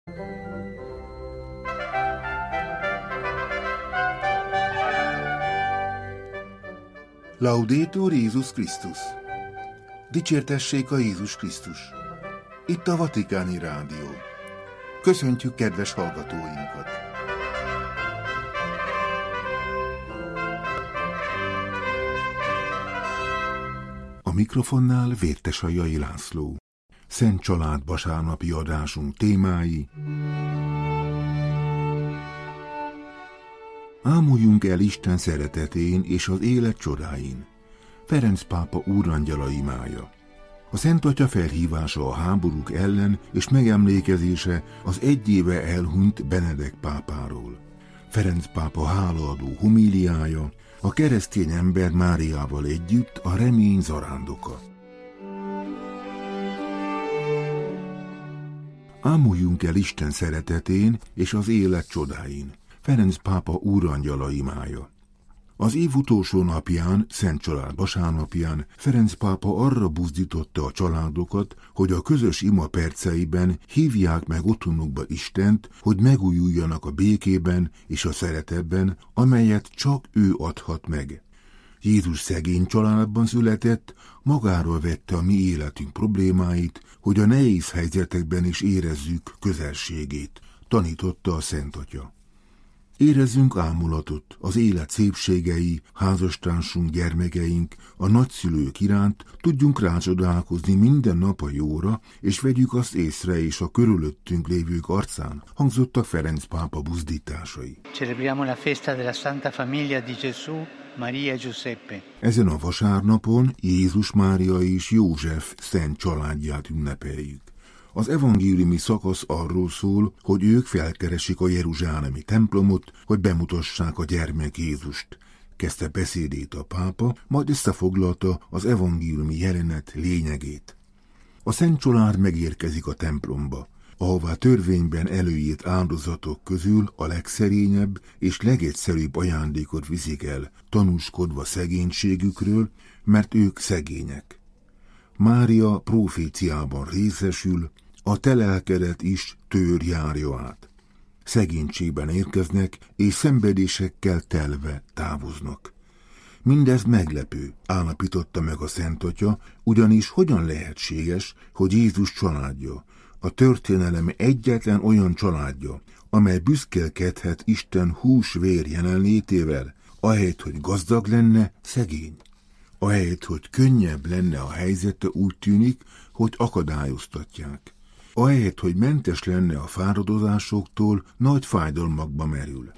Laudetur Jézus Krisztus! Dicsértessék a Jézus Krisztus! Itt a Vatikáni Rádió. Köszöntjük kedves hallgatóinkat! A mikrofonnál Vértesajai László. Szent Család vasárnapi adásunk témái: ámuljunk el Isten szeretetén és az élet csodáin. Ferenc pápa úrangyala imája. A Szent Atya felhívása a háborúk ellen és megemlékezése az egy éve elhunyt Benedek pápáról. Ferenc pápa hálaadó homíliája, a keresztény ember Máriával együtt a remény zarándoka. Ámuljunk el Isten szeretetén és az élet csodáin. Ferenc pápa úrangyala imája. Az év utolsó napján, Szent Család vasárnapján Ferenc pápa arra buzdította a családokat, hogy a közös ima perceiben hívják meg otthonukba Istent, hogy megújuljanak a békében és a szeretetben, amelyet csak ő adhat meg. Jézus szegény családban született, magáról vette a mi életünk problémáit, hogy a nehéz helyzetekben is érezzük közelségét, tanította a Szent Atya. Érezzünk ámulatot az élet szépségei, házastársunk, gyermekeink, a nagyszülők iránt, tudjunk rácsodálkozni minden nap a jóra, és vegyük azt észre és a körülöttünk lévők arcán, hangzottak Ferenc pápa buzdításai. Celebriamo la festa della Santa Famiglia di Gesù, Maria e Giuseppe. Ezen a vasárnapon Jézus, Mária és József szent családját ünnepeljük. Az evangéliumi szakasz arról szól, hogy ők felkeresik a jeruzsálemi templomot, hogy bemutassák a gyermek Jézust. Kezdte beszédét a pápa, majd összefoglalta az evangéliumi jelenet lényegét. A Szent Család megérkezik a templomba, ahová törvényben előírt áldozatok közül a legszerényebb és legegyszerűbb ajándékot viszik el, tanúskodva szegénységükről, mert ők szegények. Mária proféciában részesül, a te lelkedet is tőr járja át. Szegénységben érkeznek, és szenvedésekkel telve távoznak. Mindez meglepő, állapította meg a Szent Atya, ugyanis hogyan lehetséges, hogy Jézus családja, a történelem egyetlen olyan családja, amely büszkélkedhet Isten hús-vér jelenlétével, ahelyett, hogy gazdag lenne, szegény. Ahelyett, hogy könnyebb lenne a helyzete, úgy tűnik, hogy akadályoztatják. Ahelyett, hogy mentes lenne a fáradozásoktól, nagy fájdalmakba merül.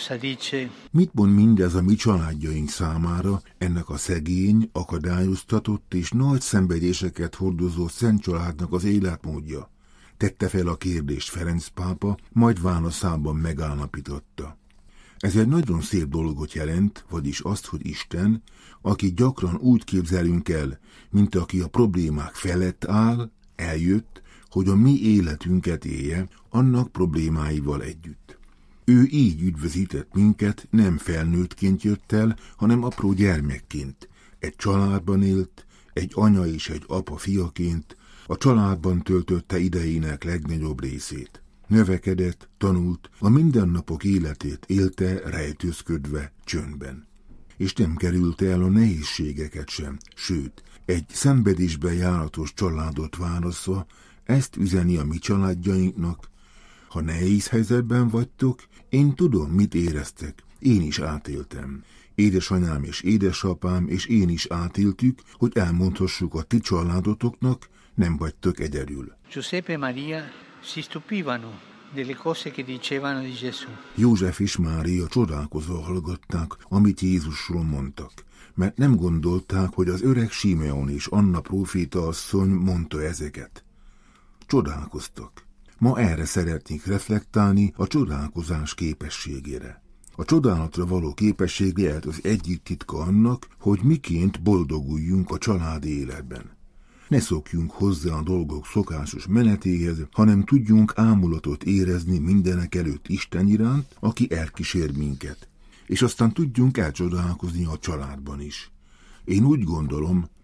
Mit mond mindez a mi családjaink számára, ennek a szegény, akadályoztatott és nagy szenvedéseket hordozó Szent Családnak az életmódja? Tette fel a kérdést Ferenc pápa, majd válaszában megállapította. Ez egy nagyon szép dolgot jelent, vagyis azt, hogy Isten, aki gyakran úgy képzelünk el, mint aki a problémák felett áll, eljött, hogy a mi életünket élje, annak problémáival együtt. Ő így üdvözített minket, nem felnőttként jött el, hanem apró gyermekként. Egy családban élt, egy anya és egy apa fiaként, a családban töltötte idejének legnagyobb részét. Növekedett, tanult, a mindennapok életét élte rejtőzködve, csöndben. És nem kerülte el a nehézségeket sem, sőt, egy szenvedésben járatos családot választva, ezt üzeni a mi családjainknak. Ha nehéz helyzetben vagytok, én tudom, mit éreztek, én is átéltem. Édesanyám és édesapám és én is átéltük, hogy elmondhassuk a ti családotoknak, nem vagytok egyedül. Giuseppe e Maria si stupivano delle cose che dicevano di Gesù. József és Mária csodálkozva hallgatták, amit Jézusról mondtak, mert nem gondolták, hogy az öreg Simeon és Anna próféta asszony mondta ezeket. Csodálkoztak. Ma erre szeretnék reflektálni, a csodálkozás képességére. A csodálatra való képesség lehet az egyik titka annak, hogy miként boldoguljunk a családi életben. Ne szokjunk hozzá a dolgok szokásos menetéhez, hanem tudjunk ámulatot érezni mindenekelőtt Isten iránt, aki elkísér minket, és aztán tudjunk elcsodálkozni a családban is. Én úgy gondolom,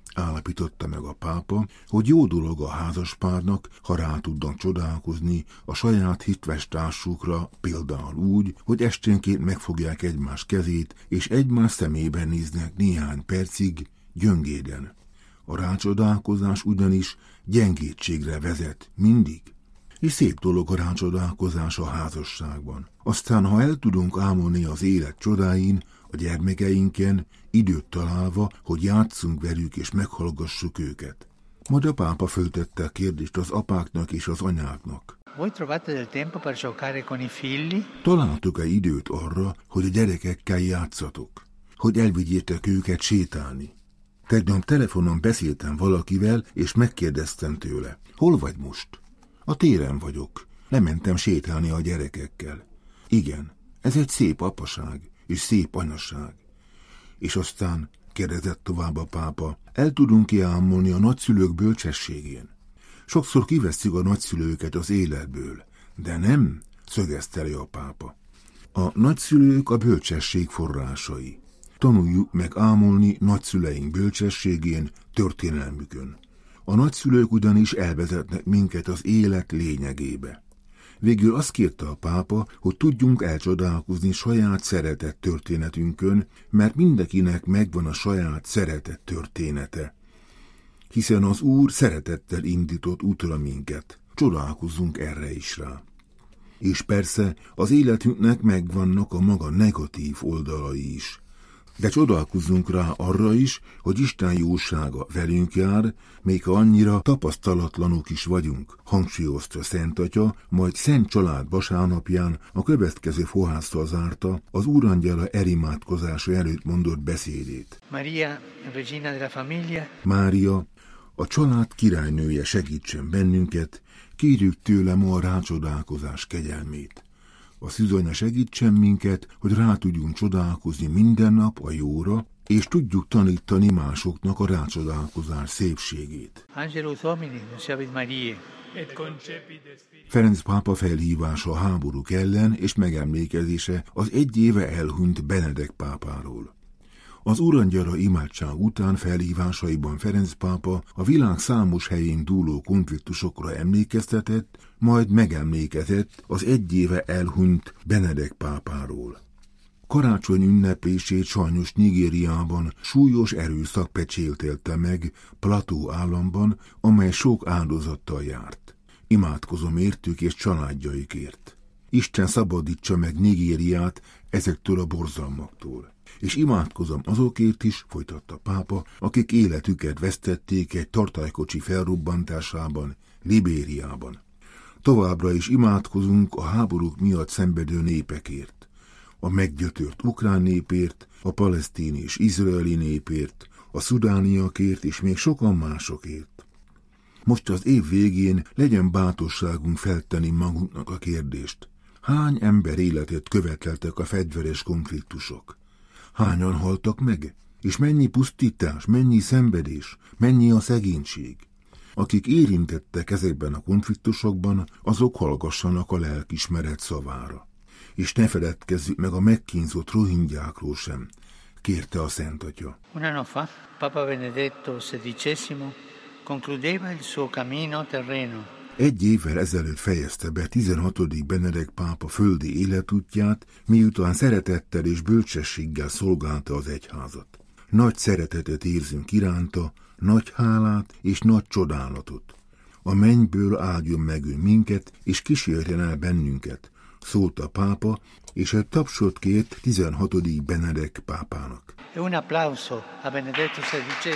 állapította meg a pápa, hogy jó dolog a házaspárnak, ha rá tudnak csodálkozni a saját hitves társukra, például úgy, hogy esténként megfogják egymás kezét, és egymás szemében néznek néhány percig gyöngéden. A rácsodálkozás ugyanis gyengétségre vezet mindig. És szép dolog a rácsodálkozás a házasságban. Aztán, ha el tudunk ámulni az élet csodáin, a gyermekeinken, időt találva, hogy játsszunk velük és meghallgassuk őket. Majd a pápa föltette a kérdést az apáknak és az anyáknak. Voi trovate del tempo per giocare con i figli? Találtok-e időt arra, hogy a gyerekekkel játszatok? Hogy elvigyétek őket sétálni? Tegnap telefonon beszéltem valakivel, és megkérdeztem tőle. Hol vagy most? A téren vagyok. Lementem sétálni a gyerekekkel. Igen, ez egy szép apaság és szép anyaság. És aztán, kérdezett tovább a pápa, el tudunk kiámulni a nagyszülők bölcsességén. Sokszor kivesszük a nagyszülőket az életből, de nem, szögezte le a pápa. A nagyszülők a bölcsesség forrásai. Tanuljuk meg ámulni nagyszüleink bölcsességén, történelmükön. A nagyszülők ugyanis elvezetnek minket az élet lényegébe. Végül azt kérte a pápa, hogy tudjunk elcsodálkozni saját szeretett történetünkön, mert mindenkinek megvan a saját szeretett története. Hiszen az Úr szeretettel indított útra minket, csodálkozzunk erre is rá. És persze az életünknek megvannak a maga negatív oldalai is. De csodálkozzunk rá arra is, hogy Isten jósága velünk jár, még ha annyira tapasztalatlanok is vagyunk, hangsúlyozta Szent Atya, majd Szent Család vasárnapján a következő fohásszal zárta az Úrangyala elimádkozása előtt mondott beszédét. Maria, regina della famiglia. Mária, a család királynője, segítsen bennünket, kérjük tőle ma a rácsodálkozás kegyelmét. A szűzanya segítsen minket, hogy rá tudjunk csodálkozni minden nap a jóra, és tudjuk tanítani másoknak a rácsodálkozás szépségét. Angelus Domini, nuntiavit Mariae. Ferenc pápa felhívása a háborúk ellen és megemlékezése az egy éve elhunyt Benedek pápáról. Az Urangyala imádság után felhívásaiban Ferenc pápa a világ számos helyén dúló konfliktusokra emlékeztetett, majd megemlékezett az egy éve elhunyt Benedek pápáról. Karácsony ünnepését sajnos Nigériában súlyos erőszak pecsételte meg Plateau államban, amely sok áldozattal járt. Imádkozom értük és családjaikért. Isten szabadítsa meg Nigériát ezektől a borzalmaktól. És imádkozom azokért is, folytatta pápa, akik életüket vesztették egy tartálykocsi felrobbantásában, Libériában. Továbbra is imádkozunk a háborúk miatt szenvedő népekért, a meggyötört ukrán népért, a palesztin és izraeli népért, a szudániakért és még sokan másokért. Most az év végén legyen bátorságunk feltenni magunknak a kérdést. Hány ember életét követeltek a fegyveres konfliktusok? Hányan haltak meg? És mennyi pusztítás, mennyi szenvedés, mennyi a szegénység? Akik érintettek ezekben a konfliktusokban, azok hallgassanak a lelkismeret szavára. És ne feledkezzük meg a megkínzott rohingyákról sem, kérte a Szent Atya. Un anno fa, Papa Benedetto XVI concludeva il suo cammino terreno. Egy évvel ezelőtt fejezte be 16. Benedek pápa földi életútját, miután szeretettel és bölcsességgel szolgálta az egyházat. Nagy szeretetet érzünk iránta, nagy hálát és nagy csodálatot. A mennyből áldjon meg ő minket, és kísérjen el bennünket, szólt a pápa, és egy tapsot kért 16. Benedek pápának. Un applauso a Benedetto XVI.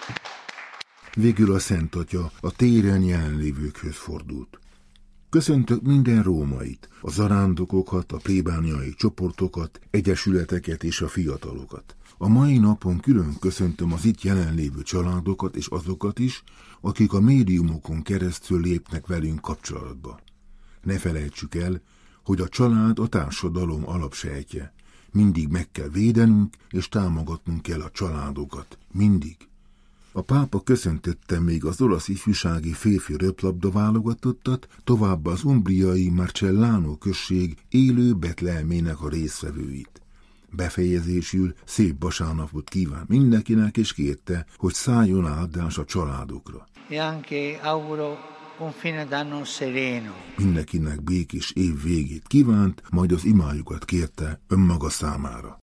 Végül a Szent Atya a téren jelenlévőkhöz fordult. Köszöntök minden rómait, a zarándokokat, a plébániai csoportokat, egyesületeket és a fiatalokat. A mai napon külön köszöntöm az itt jelenlévő családokat és azokat is, akik a médiumokon keresztül lépnek velünk kapcsolatba. Ne felejtsük el, hogy a család a társadalom alapsejtje. Mindig meg kell védenünk és támogatnunk kell a családokat. Mindig. A pápa köszöntötte még az olasz ifjúsági férfi röplabda válogatottat, továbbá az umbriai Marcellano község élő Betlehemének a résztvevőit. Befejezésül szép vasárnapot kíván mindenkinek, és kérte, hogy szálljon áldás a családokra. E anche auguro un fine d'anno sereno. Mindenkinek békés év végét kívánt, majd az imájukat kérte önmaga számára.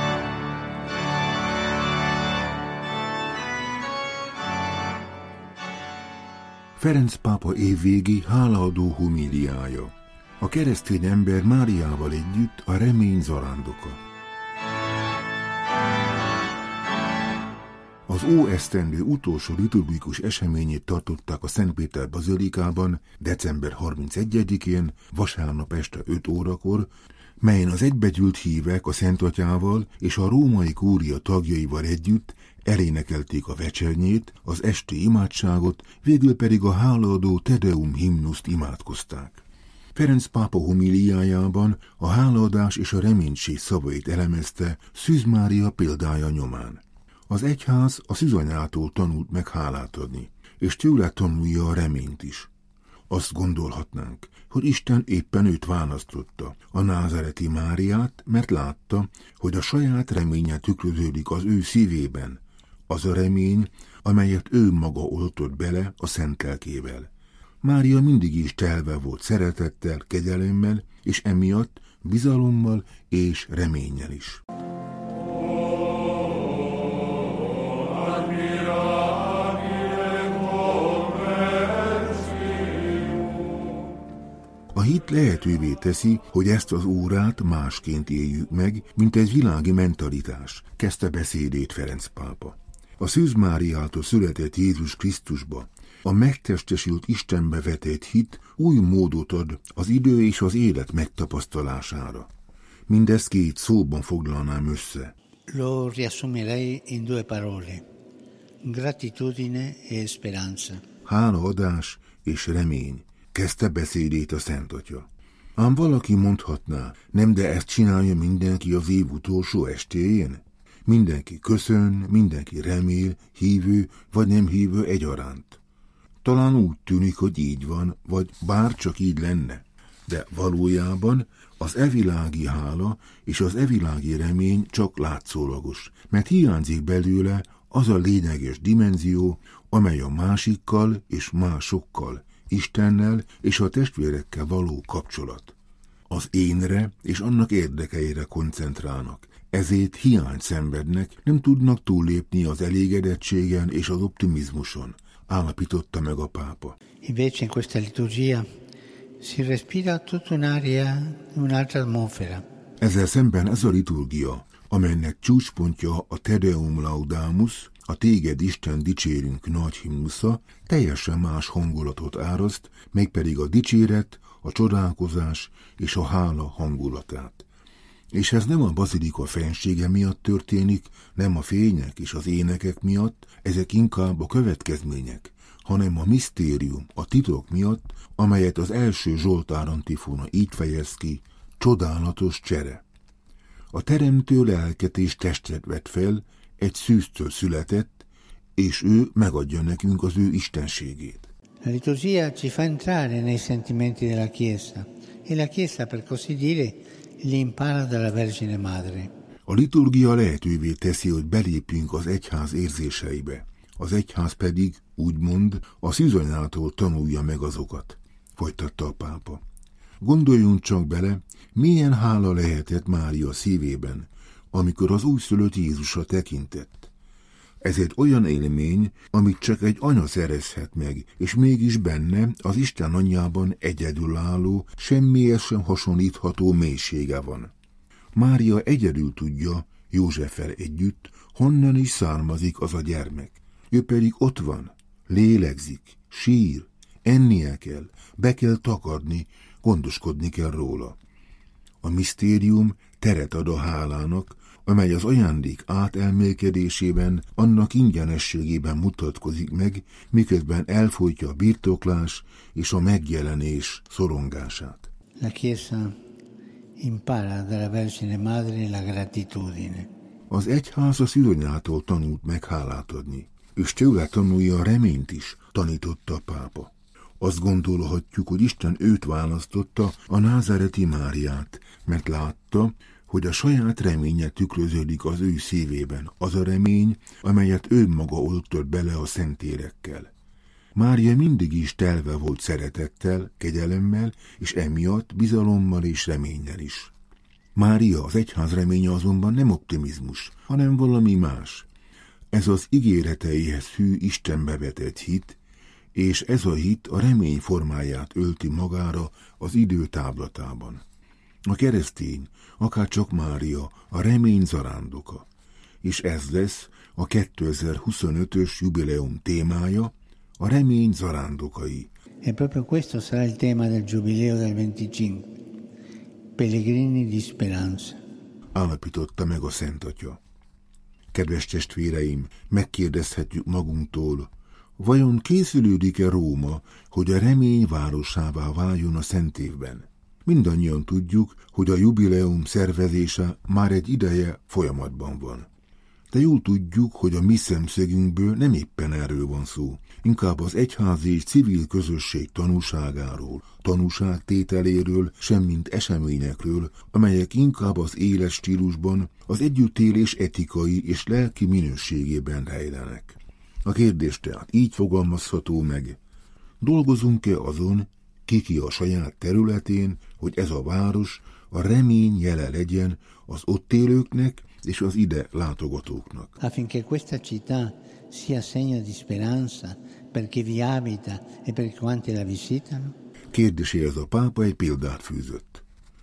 Ferenc pápa évvégi hálaadó homíliája. A keresztény ember Máriával együtt a remény zarándoka. Az óesztendő utolsó liturgikus eseményét tartották a Szentpéter bazilikában december 31-én, vasárnap este 5 órakor, melyen az egybegyűlt hívek a Szent Atyával és a római kúria tagjaival együtt elénekelték a vecsernyét, az esti imádságot, végül pedig a hálaadó Te Deum himnuszt imádkozták. Ferenc pápa homíliájában a hálaadás és a reménység szavait elemezte Szűz Mária példája nyomán. Az egyház a szűzanyától tanult meg hálát adni, és tőle tanulja a reményt is. Azt gondolhatnánk, hogy Isten éppen őt választotta, a názáreti Máriát, mert látta, hogy a saját reménye tükröződik az ő szívében, az a remény, amelyet ő maga oltott bele a szent lelkével. Mária mindig is telve volt szeretettel, kegyelemmel, és emiatt bizalommal és reménnyel is. A hit lehetővé teszi, hogy ezt az órát másként éljük meg, mint egy világi mentalitás, kezdte beszédét Ferenc pápa. A Szűz Máriától született Jézus Krisztusba, a megtestesült Istenbe vetett hit új módot ad az idő és az élet megtapasztalására. Mindezt 2 szóban foglalnám össze. Lo riassumerei in 2 parole. Gratitudine e speranza. Hálaadás és remény, kezdte beszédét a Szent Atya. Ám valaki mondhatná, nem, de ezt csinálja mindenki az év utolsó estéjén? Mindenki köszön, mindenki remél, hívő vagy nem hívő egyaránt. Talán úgy tűnik, hogy így van, vagy bár csak így lenne. De valójában az evilági hála és az evilági remény csak látszólagos, mert hiányzik belőle az a lényeges dimenzió, amely a másikkal és másokkal, Istennel és a testvérekkel való kapcsolat. Az énre és annak érdekeire koncentrálnak, ezért hiányt szenvednek, nem tudnak túllépni az elégedettségen és az optimizmuson, állapította meg a pápa. Invece in questa liturgia si respira tutta un'aria, un'altra atmosfera. Ezzel szemben ez a liturgia, amelynek csúcspontja a Te Deum Laudamus, a Téged Isten dicsérünk nagy himnusza, teljesen más hangulatot áraszt, mégpedig a dicséret, a csodálkozás és a hála hangulatát. És ez nem a bazilika fensége miatt történik, nem a fények és az énekek miatt, ezek inkább a következmények, hanem a misztérium, a titok miatt, amelyet az első Zsoltár antifona így fejez ki, csodálatos csere. A teremtő lelket és testet vett fel, egy szűztől született, és ő megadja nekünk az ő istenségét. La liturgia ci fa entrare nei sentimenti della Chiesa, e la Chiesa, per così dire, li impara dalla Vergine Madre. A liturgia lehetővé teszi, hogy belépjünk az egyház érzéseibe. Az egyház pedig, úgymond, a szűzanyától tanulja meg azokat, folytatta a pápa. Gondoljunk csak bele, milyen hála lehetett Mária szívében, amikor az újszülött Jézusra tekintett. Ez egy olyan élmény, amit csak egy anya szerezhet meg, és mégis benne az Isten anyjában egyedülálló, semmihez sem hasonlítható mélysége van. Mária egyedül tudja, Józseffel együtt, honnan is származik az a gyermek. Ő pedig ott van, lélegzik, sír, ennie kell, be kell takarni, gondoskodni kell róla. A misztérium teret ad a hálának, amely az ajándék átelmélkedésében, annak ingyenességében mutatkozik meg, miközben elfolytja a birtoklás és a megjelenés szorongását. La Chiesa impara dalla Vergine Madre la gratitudine. Az egyház a szűzanyától tanult meg hálát adni, és tőle tanulja a reményt is, tanította a pápa. Azt gondolhatjuk, hogy Isten őt választotta, a názáreti Máriát, mert látta, hogy a saját reménye tükröződik az ő szívében, az a remény, amelyet ő maga oltott bele a szentérekkel. Mária mindig is telve volt szeretettel, kegyelemmel, és emiatt bizalommal és reménnyel is. Mária, az egyház reménye azonban nem optimizmus, hanem valami más. Ez az ígéreteihez hű Istenbe vetett hit, és ez a hit a remény formáját ölti magára az idő táblatában. A keresztény, akárcsak Mária, a remény zarándoka, és ez lesz a 2025-ös jubileum témája, a remény zarándokai. E proprio questo sarà il tema del Giubileo del 25, Pellegrini di Speranza. Állapította meg a Szent Atya. Kedves testvéreim, megkérdezhetjük magunktól, vajon készülődik-e Róma, hogy a remény városává váljon a Szent Évben? Mindannyian tudjuk, hogy a jubileum szervezése már egy ideje folyamatban van. De jól tudjuk, hogy a mi szemszögünkből nem éppen erről van szó, inkább az egyházi és civil közösség tanúságáról, tanúságtételéről, semmint eseményekről, amelyek inkább az éles stílusban, az együttélés etikai és lelki minőségében rejlenek. A kérdés tehát így fogalmazható meg: dolgozunk-e azon, ki a saját területén, hogy ez a város a remény jele legyen az ott élőknek és az ide látogatóknak. Affinché questa città sia segno di speranza per chi vi abita e per quanti la visitano? Kérdéséhez a pápa egy példát fűzött.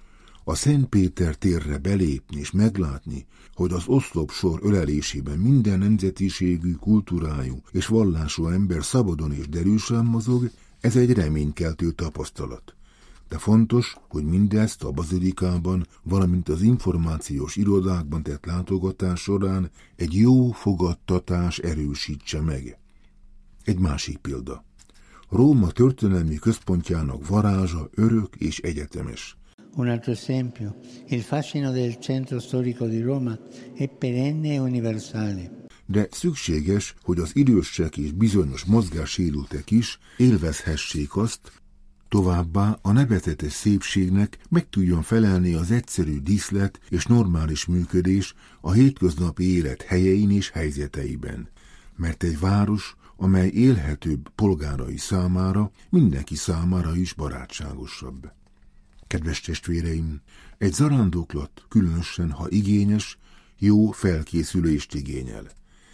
A Szent Péter térre belépni és meglátni, hogy az oszlopsor ölelésében minden nemzetiségű, kultúrájú és vallású ember szabadon és derűsen mozog, ez egy reménykeltő tapasztalat. De fontos, hogy mindezt a bazilikában, valamint az információs irodákban tett látogatás során egy jó fogadtatás erősítse meg. Egy másik példa. Róma történelmi központjának varázsa örök és egyetemes. Un altro esempio, il fascino del centro storico di Roma è perenne e universale. De szükséges, hogy az idősek és bizonyos mozgássérültek is élvezhessék azt, továbbá a nevezetes szépségnek meg tudjon felelni az egyszerű díszlet és normális működés a hétköznapi élet helyein és helyzeteiben. Mert egy város, amely élhetőbb polgárai számára, mindenki számára is barátságosabb. Kedves testvéreim, egy zarándoklat, különösen ha igényes, jó felkészülést igényel.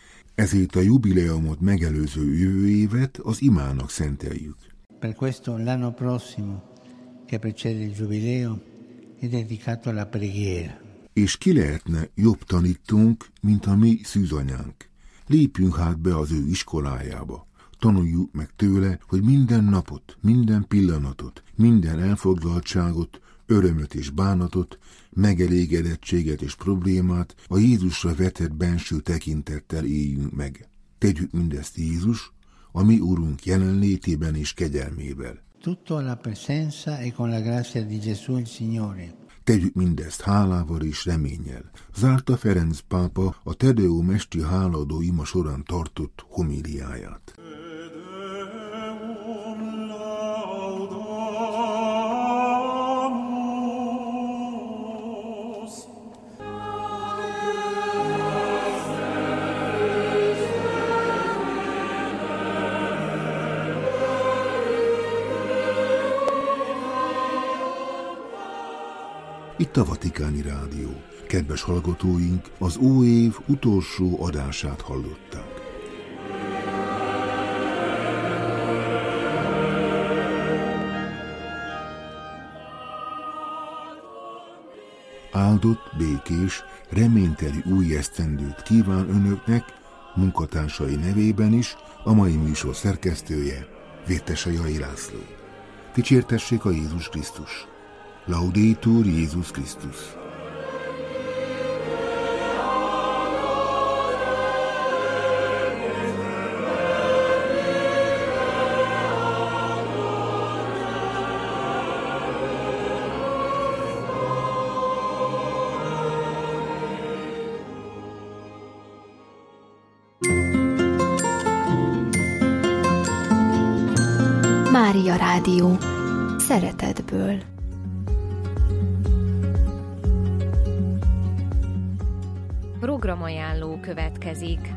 Ezért a jubileumot megelőző jövő évet az imának szenteljük. Per questo l'anno prossimo, che precede il Giubileo, è dedicato alla preghiera. És ki lehetne jobb tanítónk, mint a mi szűzanyánk? Lépjünk hát be az ő iskolájába. Tanuljuk meg tőle, hogy minden napot, minden pillanatot, minden elfoglaltságot, örömöt és bánatot, megelégedettséget és problémát a Jézusra vetett benső tekintettel éljünk meg. Tegyük mindezt Jézus, a mi Urunk jelenlétében és kegyelmével. Tutto alla presenza e con la grazia di Gesù il Signore. Tegyük mindezt hálával és reménnyel. Zárta Ferenc pápa a Te Deum esti hálaadó ima során tartott homíliáját. Itt a Vatikáni Rádió. Kedves hallgatóink, az új év utolsó adását hallották. Áldott, békés, reményteli új esztendőt kíván önöknek, munkatársai nevében is, a mai műsor szerkesztője, Vértese Jai László. Dicsértessék a Jézus Krisztus! Laudetur Jézus Krisztus! Mária Rádió. Szeretetből. programajánló következik.